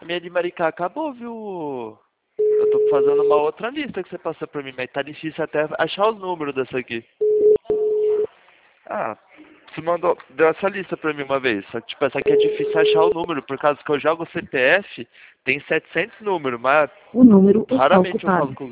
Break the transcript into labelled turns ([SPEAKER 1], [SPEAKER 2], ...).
[SPEAKER 1] A minha de Maricá acabou, viu? Eu tô fazendo uma outra lista que você passou pra mim, mas tá difícil até achar os números dessa aqui. Ah, você mandou, deu essa lista pra mim uma vez. Só que, tipo, essa aqui é difícil achar o número, por causa que eu jogo CPF, tem 700 números, mas
[SPEAKER 2] O número está
[SPEAKER 1] raramente eu
[SPEAKER 2] ocupado.
[SPEAKER 1] falo com